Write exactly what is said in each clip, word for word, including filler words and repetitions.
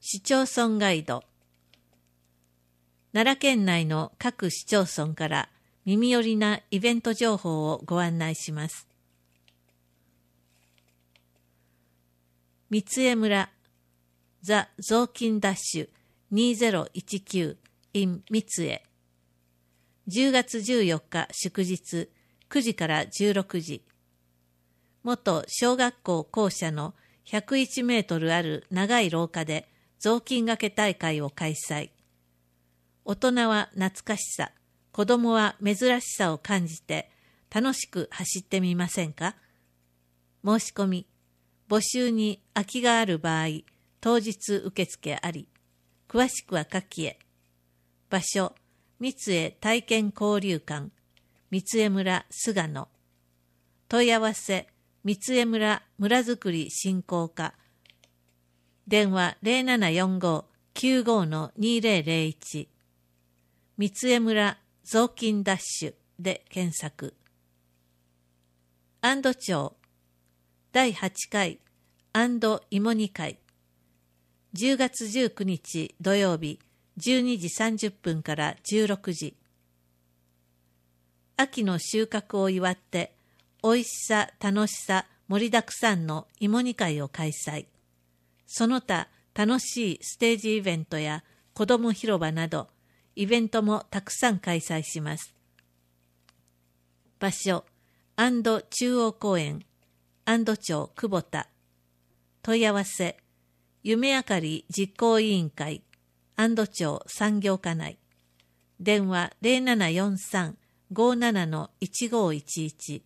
市町村ガイド。奈良県内の各市町村から耳寄りなイベント情報をご案内します。三重村ザ・雑巾ダッシュにせんじゅうきゅう in 三重。じゅうがつじゅうよっか祝日くじからじゅうろくじ。元小学校校舎のひゃくいちメートルある長い廊下で雑巾がけ大会を開催。大人は懐かしさ、子供は珍しさを感じて楽しく走ってみませんか？申し込み、募集に空きがある場合、当日受付あり。詳しくは下記へ。場所、三重体験交流館、三重村菅野。問い合わせ、三重村村づくり振興課。電話 ゼロななよんご きゅうご にゼロゼロいち。三重村雑巾ダッシュで検索。安堵町だいはちかい安堵芋煮会。じゅうがつじゅうくにち土曜日じゅうにじさんじゅっぷんからじゅうろくじ。秋の収穫を祝っておいしさ楽しさ盛りだくさんの芋煮会を開催。その他楽しいステージイベントや子ども広場などイベントもたくさん開催します。場所、安堵中央公園、安堵町久保田。問い合わせ、夢あかり実行委員会、安堵町産業課内。電話 ゼロななよんさん ごなないちごいちいち。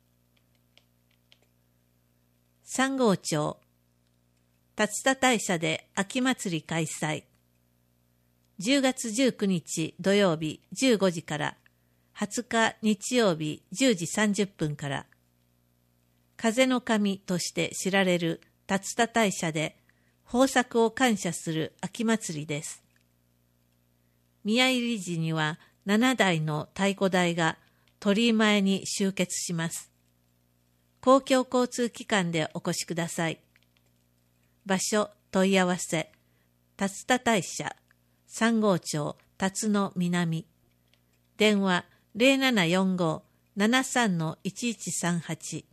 三郷町、竜田大社で秋祭り開催。じゅうがつじゅうくにち土曜日じゅうごじからはつか日曜日じゅうじさんじゅっぷんから。風の神として知られる竜田大社で豊作を感謝する秋祭りです。宮入り時にはななだいの太鼓台が鳥居前に集結します。公共交通機関でお越しください。場所、問い合わせ、竜田大社、三郷町辰野南。電話 ゼロななよんご ななさん いちいちさんはち。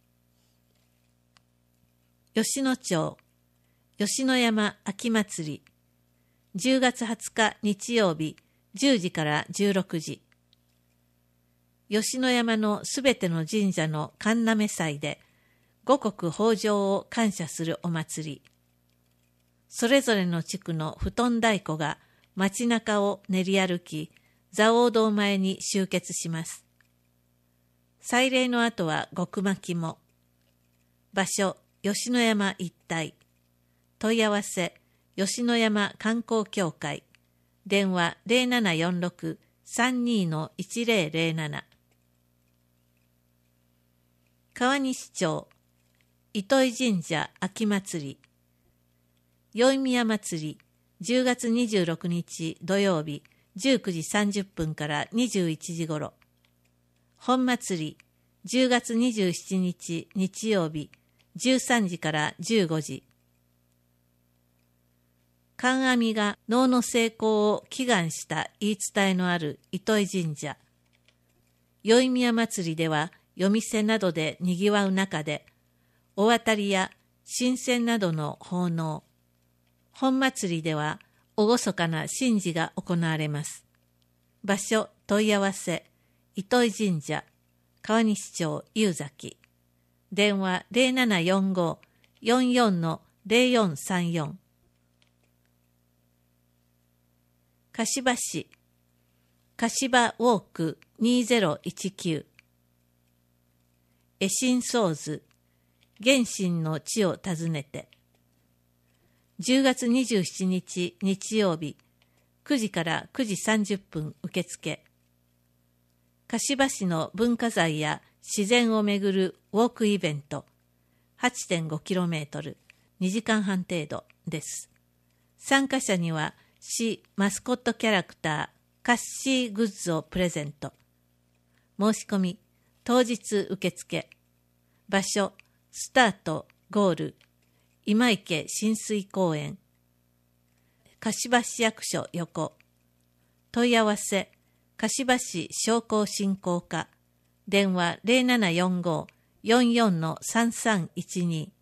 吉野町、吉野山秋祭り。じゅうがつはつか日曜日じゅうじからじゅうろくじ。吉野山のすべての神社の神嘗祭で五穀豊穣を感謝するお祭り。それぞれの地区の布団太鼓が街中を練り歩き、蔵王堂前に集結します。祭礼の後は極巻きも。場所、吉野山一帯。問い合わせ、吉野山観光協会。電話 ゼロななよんろく さんに いちゼロゼロなな。川西町、糸井神社秋祭り。宵宮祭り、じゅうがつにじゅうろくにち土曜日じゅうくじさんじゅっぷんからにじゅういちじごろ。本祭り、じゅうがつにじゅうしちにち日曜日じゅうさんじからじゅうごじ。観阿弥が能の成功を祈願した言い伝えのある糸井神社。宵宮祭りでは夜店などでにぎわう中で、お渡りや神仙などの奉納。本祭りでは厳かな神事が行われます。場所、問い合わせ、糸井神社、川西町夕崎。電話 ゼロななよんご よんよん ゼロよんさんよん。柏市、柏ウォークにせんじゅうきゅう。絵心創図、原神の地を訪ねて。じゅうがつにじゅうしちにち日曜日くじからくじさんじゅっぷん受付。柏市の文化財や自然をめぐるウォークイベント はちてんごキロメートル にじかんはん程度です。参加者には市マスコットキャラクターカッシーグッズをプレゼント。申し込み当日受付。場所、スタートゴール今池親水公園。 柏市役所横。問い合わせ、柏市商工振興課。電話 ゼロななよんご よんよん さんさんいちに。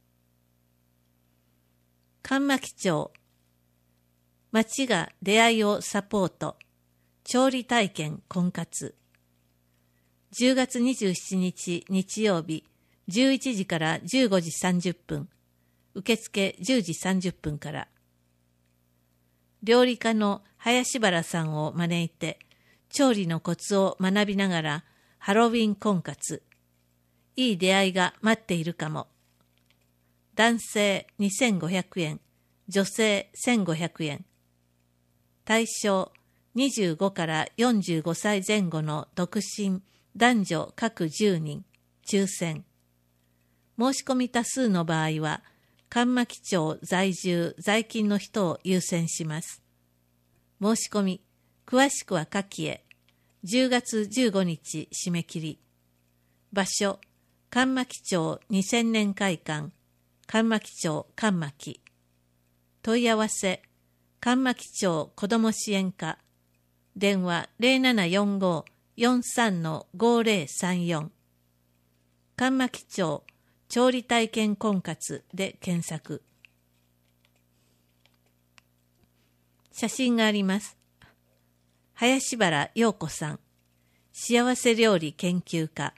上牧町、町が出会いをサポート、調理体験婚活。じゅうがつにじゅうしちにち日曜日、じゅういちじからじゅうごじさんじゅっぷん、受付じゅうじさんじゅっぷんから。料理家の林原さんを招いて、調理のコツを学びながら、ハロウィン婚活。いい出会いが待っているかも。男性にせんごひゃくえん、女性せんごひゃくえん。対象にじゅうごからよんじゅうごさいぜん後の独身男女各じゅうにん、抽選。申し込み多数の場合は、上牧町在住在勤の人を優先します。申し込み、詳しくは下記へ。じゅうがつじゅうごにち締め切り。場所、上牧町にせんねん会館、上牧町上牧。問い合わせ、上牧町子ども支援課。電話 ゼロななよんご よんさん ごゼロさんよん。上牧町調理体験婚活で検索。写真があります。林原陽子さん、幸せ料理研究家。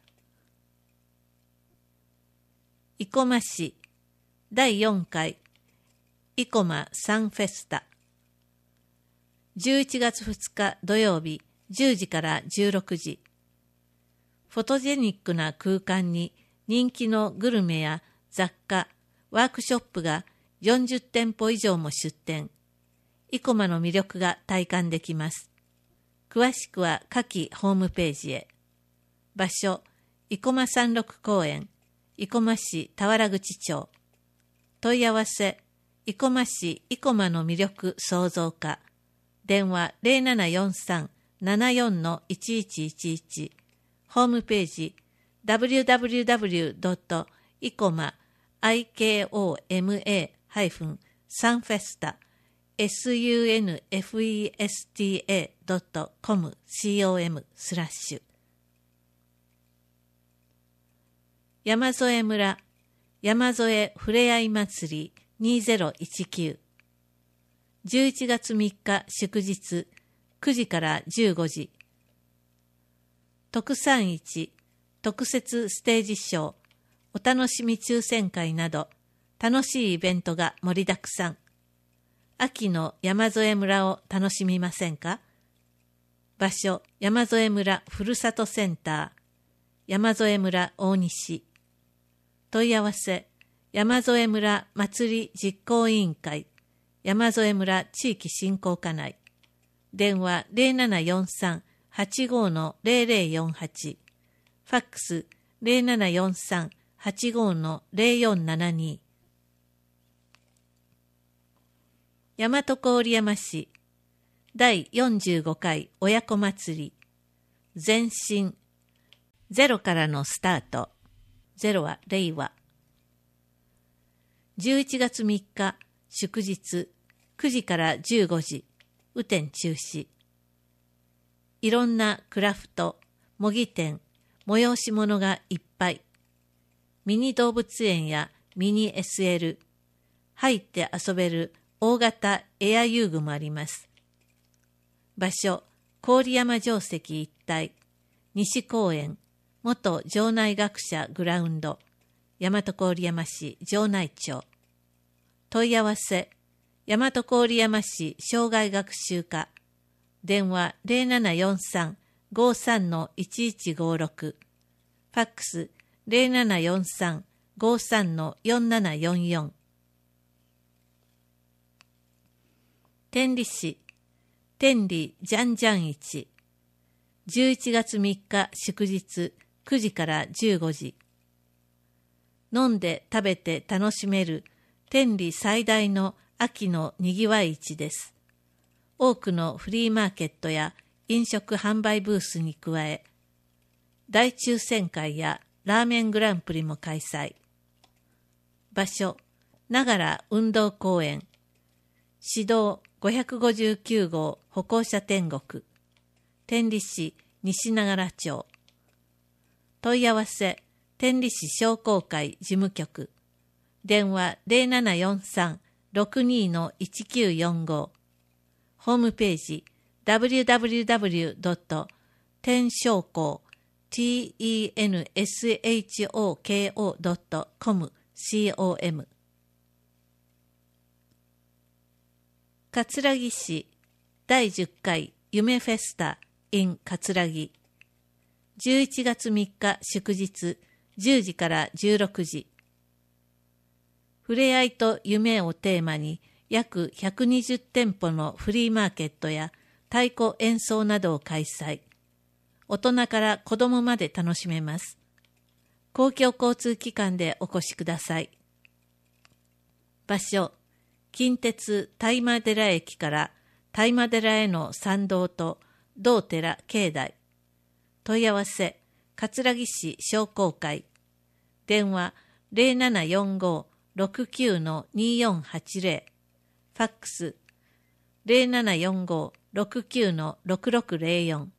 生駒市だいよんかい生駒サンフェスタ。じゅういちがつふつか土曜日じゅうじからじゅうろくじ。フォトジェニックな空間に人気のグルメや雑貨、ワークショップがよんじゅってんぽ以上も出店。生駒の魅力が体感できます。詳しくは下記ホームページへ。場所、生駒山麓公園、生駒市田原口町。問い合わせ、生駒市生駒の魅力創造課。電話 ゼロななよんさん ななよん いちいちいちいち。ホームページ、ダブリューダブリューダブリュー ドット イコマ サンフェスタ サンフェスタ ドットコム スラッシュ。山添村山添ふれあい祭りにせんじゅうきゅう。じゅういちがつみっか祝日くじからじゅうごじ。特産市特設ステージショー、お楽しみ抽選会など楽しいイベントが盛りだくさん。秋の山添村を楽しみませんか？場所、山添村ふるさとセンター、山添村大西。問い合わせ、山添村祭り実行委員会、山添村地域振興課内。電話 ゼロななよんさん はちご ゼロゼロよんはち。ファックス ゼロななよんさん はちご ゼロよんななに。大和郡山市だいよんじゅうごかい親子祭り。前進。ゼロからのスタート。ゼロは令和。じゅういちがつみっか祝日くじからじゅうごじ。雨天中止。いろんなクラフト、模擬店、催し物がいっぱい。ミニ動物園やミニ エスエル、入って遊べる大型エア遊具もあります。場所、郡山城跡一帯、西公園、元城内学者グラウンド、大和郡山市城内町。問い合わせ、大和郡山市障害学習課。電話 ゼロななよんさん ごさん いちいちごろく。ファックス ゼロななよんさん ごさん よんななよんよん。天理市天理じゃんじゃん市。じゅういちがつみっか祝日くじからじゅうごじ。飲んで食べて楽しめる天理最大の秋のにぎわい市です。多くのフリーマーケットや飲食販売ブースに加え、大抽選会やラーメングランプリも開催。場所、ながら運動公園。 市道ごひゃくごじゅうきゅう号歩行者天国、天理市西長良町。問い合わせ、天理市商工会事務局。電話 ゼロななよんさん ろくに いちきゅうよんご。ホームページ ダブリューダブリューダブリュードット天商工 テンショコ ドットコム コム。葛城市だいじゅっかい夢フェスタ in 葛城。じゅういちがつみっか祝日じゅうじからじゅうろくじ。ふれあいと夢をテーマに約ひゃくにじゅってんぽのフリーマーケットや太鼓演奏などを開催。大人から子供まで楽しめます。公共交通機関でお越しください。場所、近鉄當麻寺駅から當麻寺への参道と同寺境内。問い合わせ、葛城市商工会。電話 ゼロななよんご ろくきゅう によんはちゼロ。ファックス ゼロななよんご ろくきゅう ろくろくゼロよん。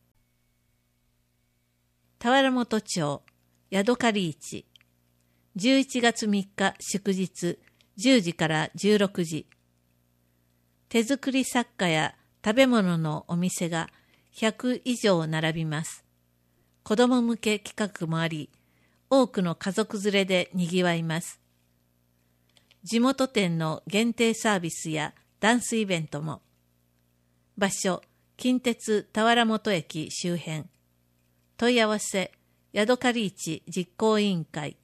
田原本町ヤドカリ市。じゅういちがつみっか祝日じゅうじからじゅうろくじ。手作り作家や食べ物のお店がひゃくいじょう並びます。子供向け企画もあり、多くの家族連れでにぎわいます。地元店の限定サービスやダンスイベントも。場所、近鉄田原本駅周辺。問い合わせ、ヤドカリ市実行委員会。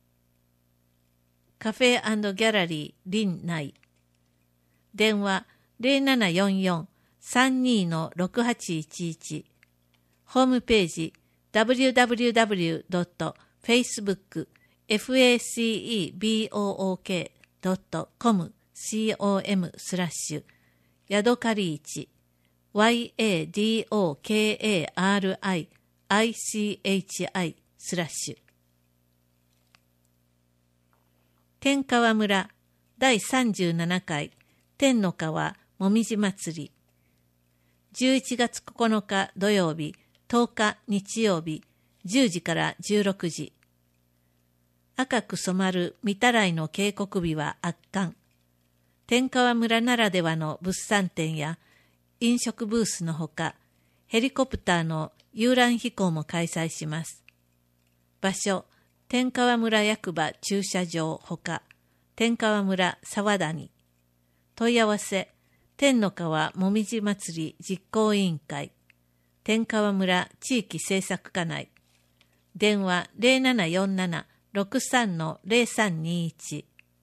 カフェ&ギャラリー林内。電話 ゼロななよんよん さんに ろくはちいちいち。ホームページ ダブリューダブリューダブリュードットフェイスブック フェイスブック ドットコム スラッシュヤドカリ市 ヤドカリ スラッシュ天川村だいさんじゅうななかい天の川もみじ祭り。じゅういちがつここのか土曜日、とおか日曜日、じゅうじからじゅうろくじ。赤く染まる御たらいの渓谷美は圧巻。天川村ならではの物産展や飲食ブースのほか、ヘリコプターの遊覧飛行も開催します。場所、天川村役場駐車場ほか、天川村沢谷。問い合わせ、天の川もみじ祭り実行委員会。天川村地域政策課内。電話 ゼロななよんなな ろくさん ゼロさんにいち。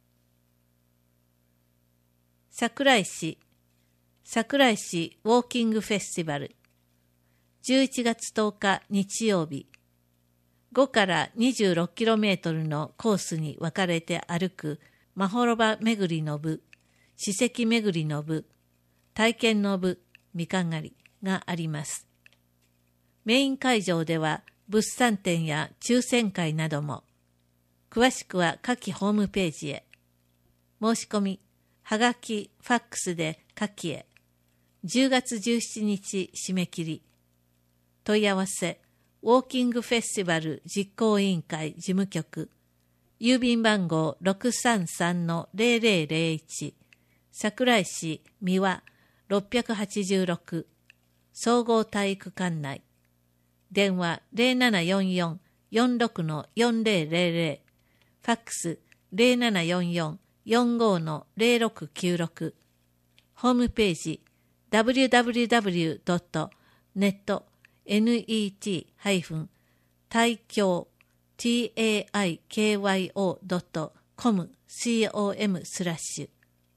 桜井市桜井市ウォーキングフェスティバル。じゅういちがつとおか日曜日。ごからにじゅうろくキロメートルのコースに分かれて歩くまほろば巡りの部、史跡巡りの部、体験の部、みかん狩りがあります。メイン会場では物産展や抽選会なども。詳しくは下記ホームページへ。申し込み、はがき、ファックスで下記へ。じゅうがつじゅうしちにち締め切り。問い合わせ、ウォーキングフェスティバル実行委員会事務局。郵便番号 ろくさんさんのゼロゼロゼロいち。桜井市三輪ろっぴゃくはちじゅうろく。総合体育館内。電話 ゼロななよんよん よんろく よんゼロゼロゼロ。ファックス ゼロななよんよん よんご ゼロろくきゅうろく。ホームページ ダブリューダブリューダブリュードットネット ネット 大京 タイキョ ドットコム コム スラッシュ。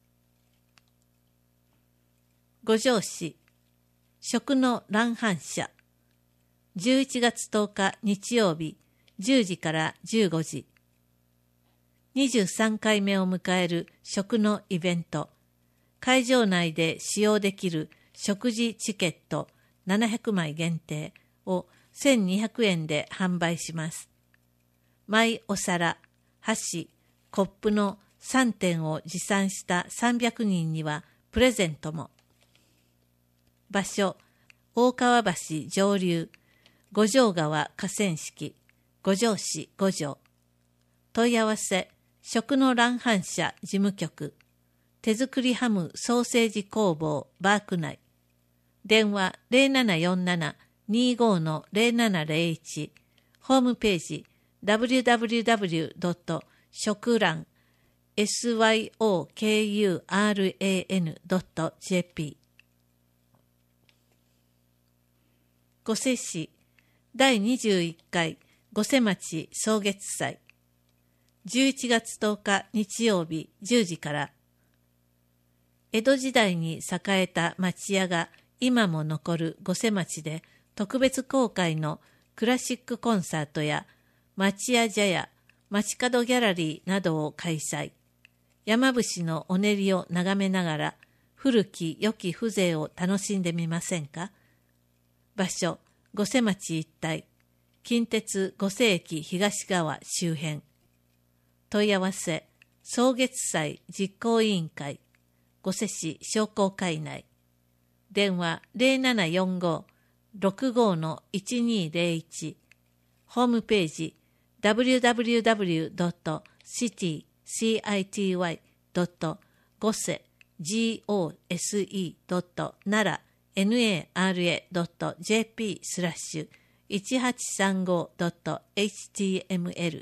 五条市食の乱反射。じゅういちがつとおか日曜日じゅうじからじゅうごじ。にじゅうさんかいめを迎える食のイベント。会場内で使用できる食事チケットななひゃくまい限定をせんにひゃくえんで販売します。マイお皿、箸、コップのさんてんを持参したさんびゃくにんにはプレゼントも。場所、大川橋上流、五条川河川敷、五条市五条。問い合わせ、食の乱反射事務局、手作りハムソーセージ工房バーク内。電話 ゼロななよんなな にーごー の ゼロななゼロいち。ホームページ ダブリューダブリューダブリュー ドット 食乱 ショクラン ドット ジェーピー。 御所市だいにじゅういっかい御所町草月祭、じゅういちがつとおか日曜日じゅうじから。江戸時代に栄えた町屋が今も残る御所町で特別公開のクラシックコンサートや町屋茶屋、町角ギャラリーなどを開催。山伏のお練りを眺めながら古き良き風情を楽しんでみませんか。場所、御所町一帯、近鉄御所駅東側周辺。問い合わせ、草月祭実行委員会、御所市商工会内。電話 ゼロななよんご ろくごー の いちにーゼロいち。ホームページ ダブリューダブリューダブリュー ドット シティ ドット ゴセ ゴセ ドット ナラ ドット ジェーピー スラッシュ いちはちさんご ドット エイチティーエムエル。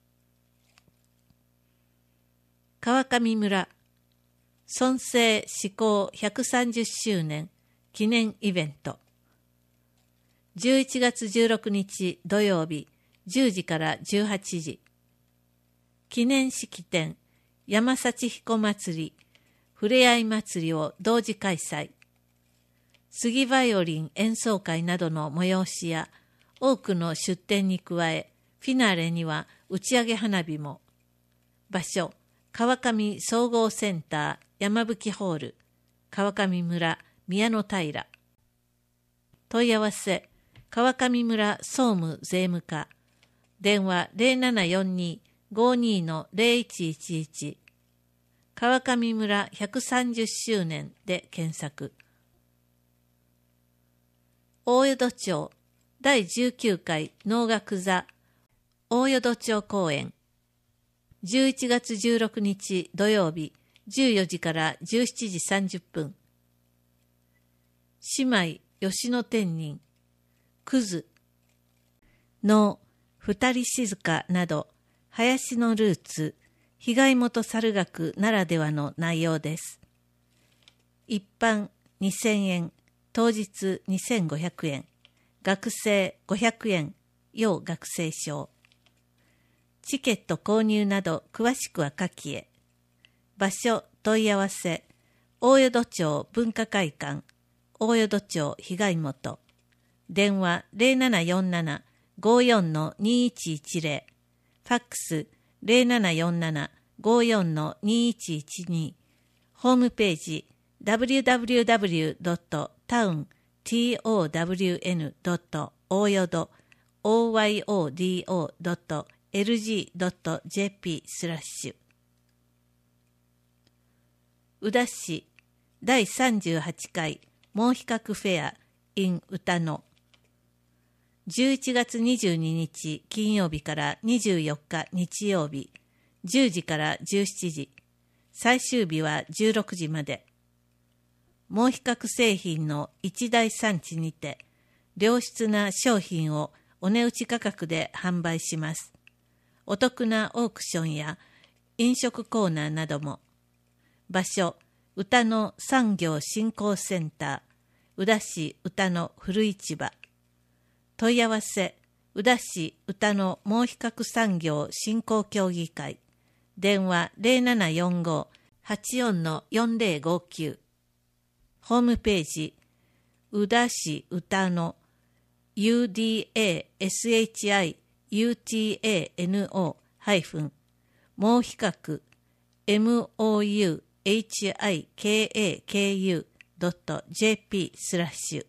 川上村村政施行ひゃくさんじゅっしゅうねん記念イベント。じゅういちがつじゅうろくにち土曜日じゅうじからじゅうはちじ。記念式典山幸彦祭りふれあい祭りを同時開催。杉バイオリン演奏会などの催しや多くの出展に加え、フィナーレには打ち上げ花火も。場所、川上総合センター山吹ホール、川上村宮の平。問い合わせ、川上村総務税務課、電話 ゼロななよんに ごーにー の ゼロいちいちいち。川上村ひゃくさんじゅっしゅうねんで検索。大淀町だいじゅうきゅうかい能楽座大淀町公演、じゅういちがつじゅうろくにち土曜日じゅうよじからじゅうしちじさんじゅっぷん。姉妹吉野天人、クズ、能、二人静かなど、林のルーツ、被害元猿楽ならではの内容です。一般にせんえん、当日にせんごひゃくえん、学生ごひゃくえん、要学生証。チケット購入など詳しくは下記へ。場所問い合わせ、大淀町文化会館、大淀町被害元。電話 ゼロななよんなな ごーよん の にいちいちゼロ。ファックス ゼロななよんなな ごーよん の にいちいちに。ホームページ ダブリューダブリューダブリュー ドット タウン ドット 大淀 オーワイオーディーオー ドット エルジー ドット ジェーピー スラッシュ。宇田市だいさんじゅうはちかい毛比較フェア in 歌野、じゅういちがつにじゅうににち金曜日からにじゅうよっか日曜日じゅうじからじゅうしちじ、最終日はじゅうろくじまで。毛比較製品の一大産地にて良質な商品をお値打ち価格で販売します。お得なオークションや飲食コーナーなども。場所、歌野産業振興センター、宇田市歌野古市場。問い合わせ、宇田市歌野毛比較産業振興協議会。電話 ゼロななよんご はちよん の よんゼロごきゅう。ホームページ、宇田市歌野 ユーディーエーエスエイチアイユーティーエーエヌオー ハイフン毛比較 モウエイチアイケーエーケーユー ドット ジェーピー スラッシュ。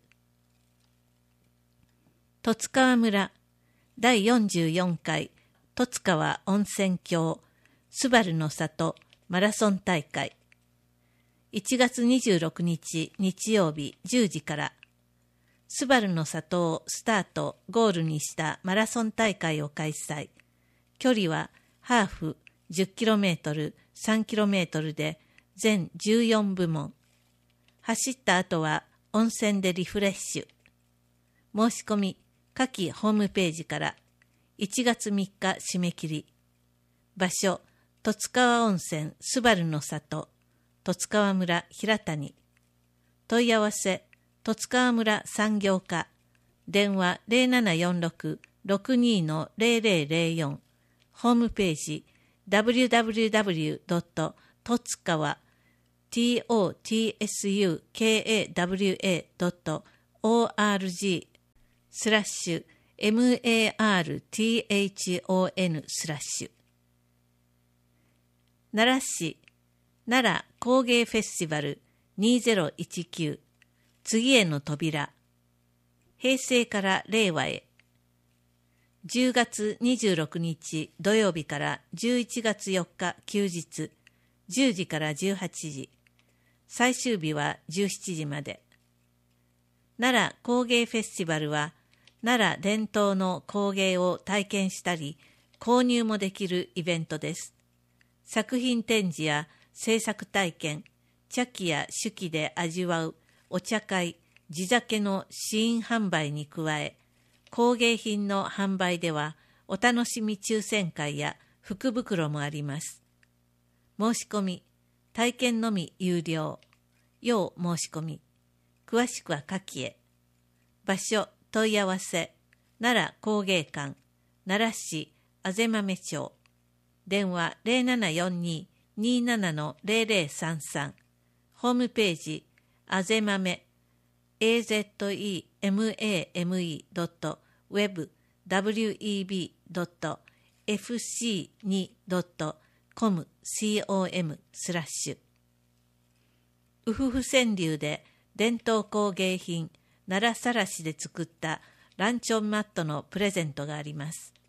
十津川村だいよんじゅうよんかい十津川温泉郷スバルの里マラソン大会、 いちがつにじゅうろくにち日曜日じゅうじから、スバルの里をスタート・ゴールにしたマラソン大会を開催。距離はハーフ じゅっキロメートル、さんキロメートルで全じゅうよんぶもん。走った後は温泉でリフレッシュ。申し込み、下記ホームページから。いちがつみっか締め切り。場所、十津川温泉スバルの里、十津川村平谷。問い合わせ、十津川村産業課。電話 ゼロななよんろく ろくに ゼロゼロゼロよん。ホームページ、ダブリューダブリューダブリュードットとつかわ トツカワ ドットオーアールジー スラッシュ マラソンスラッシュ。奈良市奈良工芸フェスティバルにせんじゅうきゅう、次への扉。平成から令和へ。じゅうがつにじゅうろくにち土曜日からじゅういちがつよっか休日、じゅうじからじゅうはちじ。最終日はじゅうしちじまで。奈良工芸フェスティバルは、奈良伝統の工芸を体験したり、購入もできるイベントです。作品展示や制作体験、茶器や酒器で味わうお茶会、地酒の試飲販売に加え、工芸品の販売ではお楽しみ抽選会や福袋もあります。申し込み、体験のみ有料。要申し込み。詳しくは下記へ。場所、問い合わせ、奈良工芸館、奈良市あぜまめ町。電話 ゼロななよんに にーなな ゼロゼロさんさん。ホームページ、あぜまめ、エーゼットイーエムエーエムイー ドット ウェブ ダブリューイービー ドット エフシーツー ドット コム スラッシュ。うふふ川柳で伝統工芸品奈良さらしで作ったランチョンマットのプレゼントがあります。